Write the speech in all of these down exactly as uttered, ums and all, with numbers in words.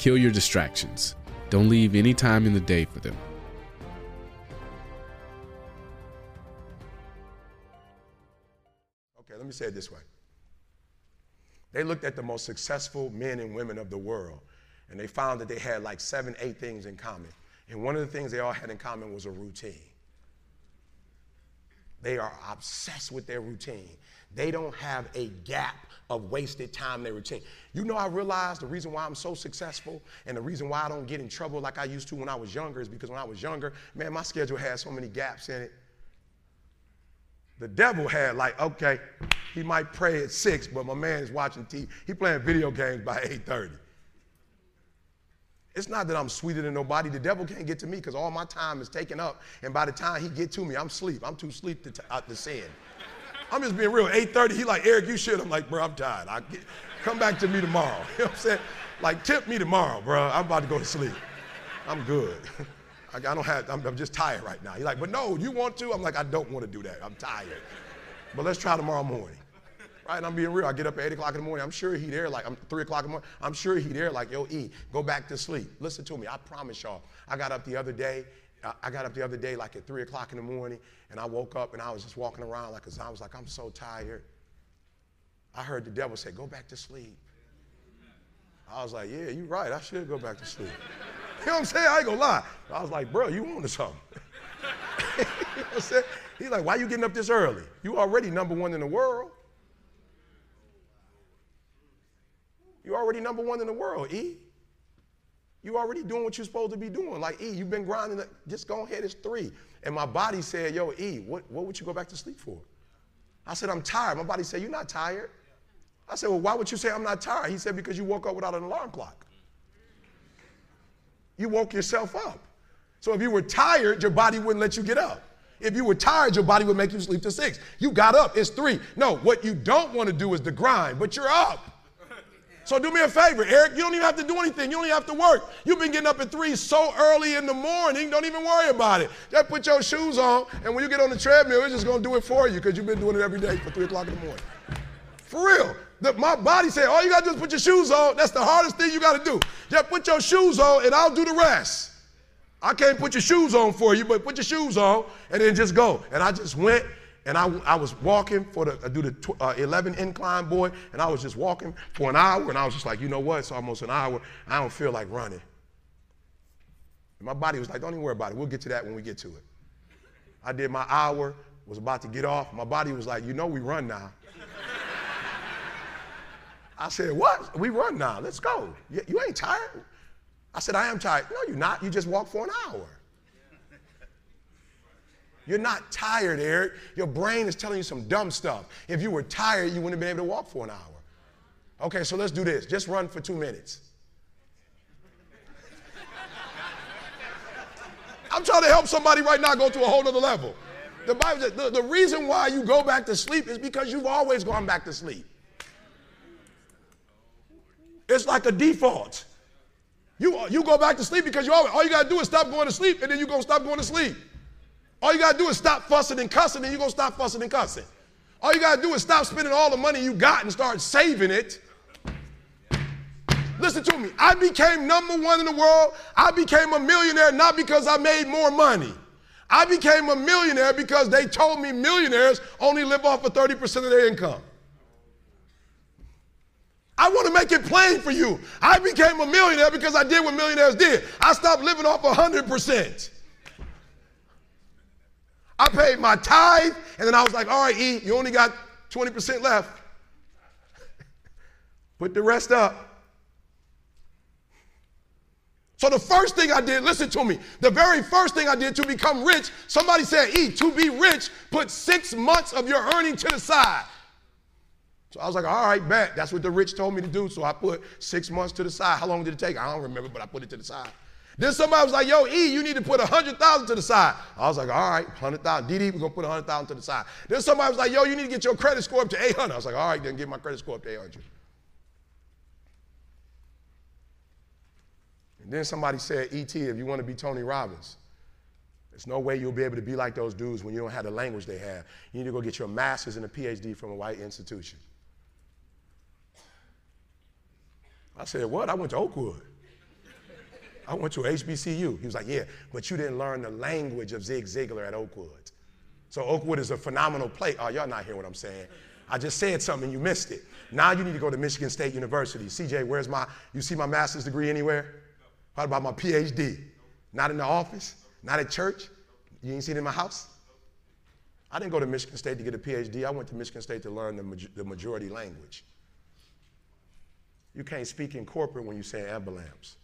Kill your distractions. Don't leave any time in the day for them. Okay, let me say it this way. They looked at the most successful men and women of the world, and they found that they had like seven, eight things in common. And one of the things they all had in common was a routine. They are obsessed with their routine. They don't have a gap of wasted time in their routine. You know, I realized the reason why I'm so successful and the reason why I don't get in trouble like I used to when I was younger is because when I was younger, man, my schedule had so many gaps in it. The devil had like, okay, he might pray at six, but my man is watching T V. He playing video games by eight thirty. It's not that I'm sweeter than nobody. The devil can't get to me because all my time is taken up, and by the time he get to me, I'm asleep. I'm too asleep to, t- out to sin. I'm just being real. eight thirty, he like, Eric, you should. I'm like, bro, I'm tired. I get, come back to me tomorrow. You know what I'm saying? Like, tip me tomorrow, bro. I'm about to go to sleep. I'm good. I, I don't have, I'm, I'm just tired right now. He's like, but no, you want to? I'm like, I don't want to do that. I'm tired. But let's try tomorrow morning. Right, and I'm being real. I get up at eight o'clock in the morning. I'm sure he there like, I'm three o'clock in the morning. I'm sure he there like, yo, E, go back to sleep. Listen to me. I promise y'all. I got up the other day. I got up the other day like at three o'clock in the morning, and I woke up and I was just walking around like, cause I was like, I'm so tired. I heard the devil say, go back to sleep. I was like, yeah, you're right. I should go back to sleep. You know what I'm saying? I ain't gonna lie. I was like, bro, you on to something. You know what I'm saying? He's like, why you getting up this early? You already number one in the world. You already number one in the world, E. You already doing what you're supposed to be doing. Like, E, you've been grinding, just go ahead, it's three. And my body said, yo, E, what, what would you go back to sleep for? I said, I'm tired. My body said, you're not tired. I said, well, why would you say I'm not tired? He said, because you woke up without an alarm clock. You woke yourself up. So if you were tired, your body wouldn't let you get up. If you were tired, your body would make you sleep till six. You got up, it's three. No, what you don't want to do is the grind, but you're up. So do me a favor, Eric, you don't even have to do anything. You don't even have to work. You've been getting up at three so early in the morning, don't even worry about it. Just put your shoes on, and when you get on the treadmill, it's just going to do it for you because you've been doing it every day for three o'clock in the morning. For real. The, my body said, all you got to do is put your shoes on. That's the hardest thing you got to do. Just put your shoes on, and I'll do the rest. I can't put your shoes on for you, but put your shoes on, and then just go. And I just went. And I, I was walking for the, I do the uh, eleven incline, boy, and I was just walking for an hour, and I was just like, you know what, it's almost an hour, I don't feel like running. And my body was like, don't even worry about it, we'll get to that when we get to it. I did my hour, was about to get off, my body was like, you know we run now. I said, what? We run now, let's go. You, you ain't tired? I said, I am tired. No, you're not, you just walked for an hour. You're not tired, Eric. Your brain is telling you some dumb stuff. If you were tired, you wouldn't have been able to walk for an hour. Okay, so let's do this. Just run for two minutes. I'm trying to help somebody right now go to a whole nother level. The Bible says the, the reason why you go back to sleep is because you've always gone back to sleep. It's like a default. You, you go back to sleep because you always, all you got to do is stop going to sleep, and then you're going to stop going to sleep. All you got to do is stop fussing and cussing, and you're going to stop fussing and cussing. All you got to do is stop spending all the money you got and start saving it. Listen to me. I became number one in the world. I became a millionaire not because I made more money. I became a millionaire because they told me millionaires only live off of thirty percent of their income. I want to make it plain for you. I became a millionaire because I did what millionaires did. I stopped living off one hundred percent. I paid my tithe, and then I was like, all right, E, you only got twenty percent left. Put the rest up. So the first thing I did, listen to me, the very first thing I did to become rich, somebody said, E, to be rich, put six months of your earning to the side. So I was like, all right, bet. That's what the rich told me to do, so I put six months to the side. How long did it take? I don't remember, but I put it to the side. Then somebody was like, yo, E, you need to put one hundred thousand dollars to the side. I was like, all right, one hundred thousand dollars. D D, we're going to put one hundred thousand dollars to the side. Then somebody was like, yo, you need to get your credit score up to eight hundred. I was like, all right, then get my credit score up to eight hundred. And then somebody said, E T, if you want to be Tony Robbins, there's no way you'll be able to be like those dudes when you don't have the language they have. You need to go get your master's and a P H D from a white institution. I said, what? I went to Oakwood. I went to H B C U. He was like, yeah, but you didn't learn the language of Zig Ziglar at Oakwood. So Oakwood is a phenomenal place. Oh, y'all not hearing what I'm saying. I just said something and you missed it. Now you need to go to Michigan State University. C J, where's my, you see my master's degree anywhere? What about my P H D? Not in the office? Not at church? You ain't seen it in my house? I didn't go to Michigan State to get a P H D. I went to Michigan State to learn the, ma- the majority language. You can't speak in corporate when you say ambulance.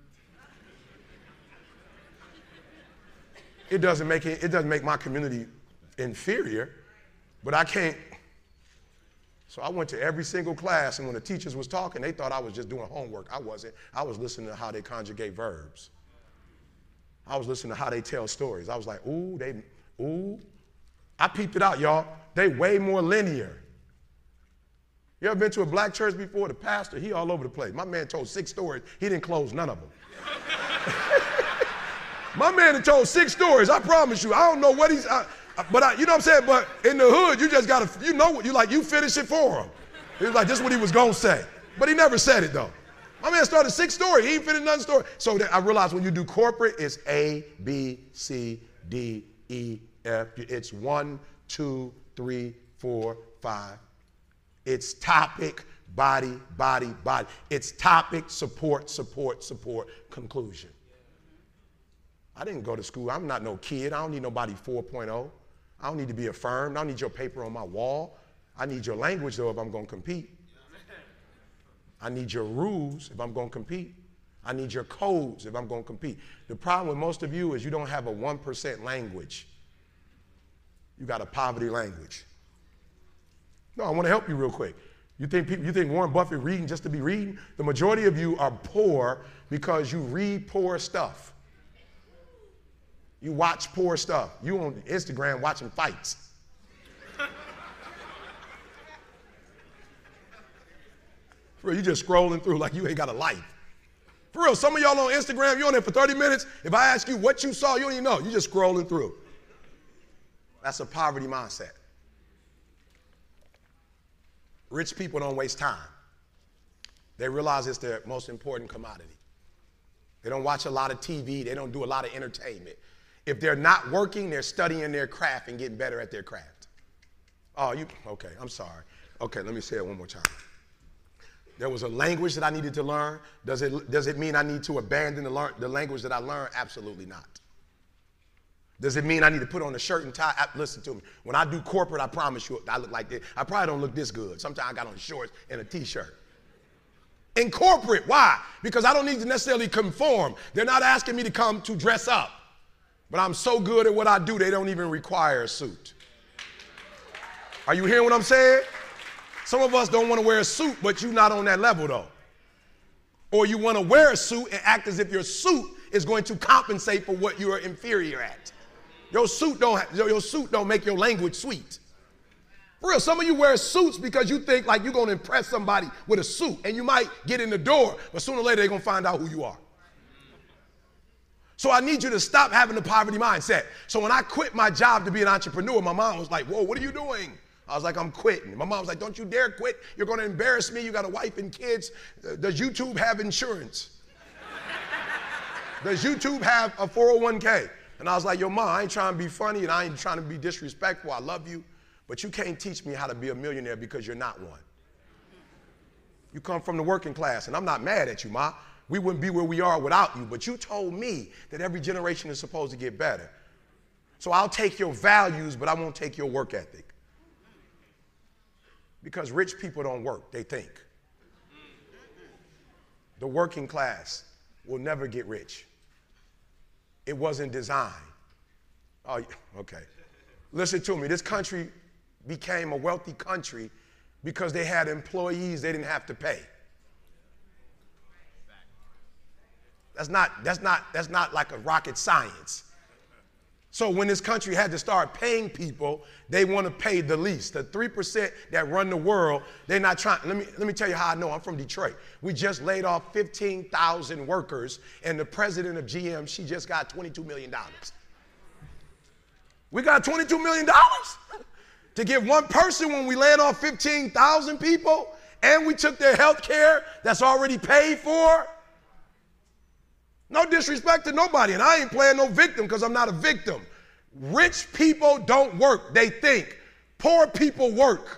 It doesn't make it, it doesn't make my community inferior, but I can't. So I went to every single class, and when the teachers was talking, they thought I was just doing homework. I wasn't. I was listening to how they conjugate verbs. I was listening to how they tell stories. I was like, ooh, they, ooh. I peeped it out, y'all. They way more linear. You ever been to a black church before? The pastor, he all over the place. My man told six stories. He didn't close none of them. My man had told six stories. I promise you. I don't know what he's, I, but I, you know what I'm saying? But in the hood, you just got to, you know what, you like, you finish it for him. He was like, this is what he was going to say. But he never said it, though. My man started six stories. He ain't finished none story. So I realized when you do corporate, it's A, B, C, D, E, F. It's one, two, three, four, five. It's topic, body, body, body. It's topic, support, support, support, conclusion. I didn't go to school. I'm not no kid. I don't need nobody four point oh. I don't need to be affirmed. I don't need your paper on my wall. I need your language, though, if I'm going to compete. I need your rules if I'm going to compete. I need your codes if I'm going to compete. The problem with most of you is you don't have a one percent language. You got a poverty language. No, I want to help you real quick. You think people, you think Warren Buffett reading just to be reading? The majority of you are poor because you read poor stuff. You watch poor stuff. You on Instagram watching fights. For real, you just scrolling through like you ain't got a life. For real, some of y'all on Instagram, you on there for thirty minutes. If I ask you what you saw, you don't even know. You just scrolling through. That's a poverty mindset. Rich people don't waste time. They realize it's their most important commodity. They don't watch a lot of T V. They don't do a lot of entertainment. If they're not working, they're studying their craft and getting better at their craft. Oh, you, okay, I'm sorry. Okay, let me say it one more time. There was a language that I needed to learn. Does it, does it mean I need to abandon the, learn, the language that I learned? Absolutely not. Does it mean I need to put on a shirt and tie? Listen to me. When I do corporate, I promise you, I look like this. I probably don't look this good. Sometimes I got on shorts and a t-shirt. In corporate, why? Because I don't need to necessarily conform. They're not asking me to come to dress up. But I'm so good at what I do, they don't even require a suit. Are you hearing what I'm saying? Some of us don't want to wear a suit, but you're not on that level, though. Or you want to wear a suit and act as if your suit is going to compensate for what you are inferior at. Your suit don't, your suit don't make your language sweet. For real, some of you wear suits because you think like you're going to impress somebody with a suit, and you might get in the door, but sooner or later they're going to find out who you are. So I need you to stop having the poverty mindset. So when I quit my job to be an entrepreneur, my mom was like, whoa, what are you doing? I was like, I'm quitting. My mom was like, don't you dare quit. You're going to embarrass me. You got a wife and kids. Does YouTube have insurance? Does YouTube have a four oh one k? And I was like, yo, mom, I ain't trying to be funny and I ain't trying to be disrespectful. I love you. But you can't teach me how to be a millionaire because you're not one. You come from the working class, and I'm not mad at you, Ma. We wouldn't be where we are without you, but you told me that every generation is supposed to get better. So I'll take your values, but I won't take your work ethic. Because rich people don't work, they think. The working class will never get rich. It wasn't designed. Oh, okay. Listen to me, this country became a wealthy country because they had employees they didn't have to pay. That's not, that's not, that's not like a rocket science. So when this country had to start paying people, they want to pay the least. The three percent that run the world, they're not trying. Let me, let me tell you how I know. I'm from Detroit. We just laid off fifteen thousand workers, and the president of G M, she just got twenty-two million dollars. We got twenty-two million dollars to give one person when we laid off fifteen thousand people, and we took their health care that's already paid for. No disrespect to nobody, and I ain't playing no victim because I'm not a victim. Rich people don't work, they think. Poor people work.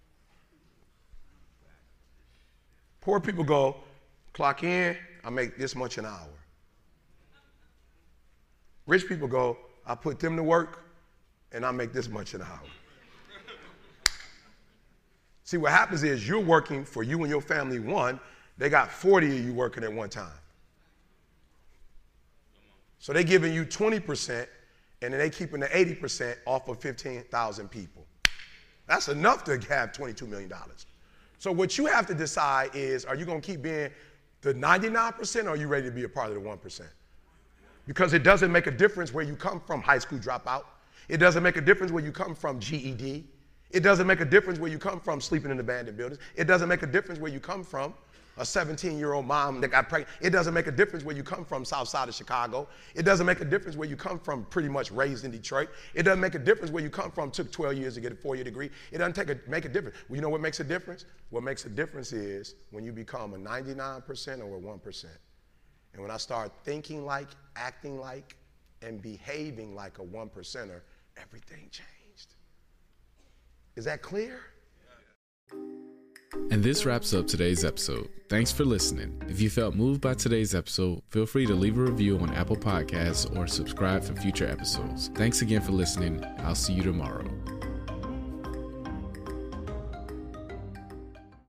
Poor people go, clock in, I make this much an hour. Rich people go, I put them to work, and I make this much an hour. See, what happens is you're working for you and your family one, they got forty of you working at one time. So they're giving you twenty percent, and then they keeping the eighty percent off of fifteen thousand people. That's enough to have twenty-two million dollars. So what you have to decide is, are you going to keep being the ninety-nine percent, or are you ready to be a part of the one percent? Because it doesn't make a difference where you come from, high school dropout. It doesn't make a difference where you come from, G E D. It doesn't make a difference where you come from, sleeping in abandoned buildings. It doesn't make a difference where you come from, a seventeen-year-old mom that got pregnant. It doesn't make a difference where you come from, south side of Chicago. It doesn't make a difference where you come from, pretty much raised in Detroit. It doesn't make a difference where you come from, took twelve years to get a four-year degree. It doesn't take a, make a difference. Well, you know what makes a difference? What makes a difference is when you become a ninety-nine percent or a one percent. And when I start thinking like, acting like, and behaving like a one percenter, everything changed. Is that clear? And this wraps up today's episode. Thanks for listening. If you felt moved by today's episode, feel free to leave a review on Apple Podcasts or subscribe for future episodes. Thanks again for listening. I'll see you tomorrow.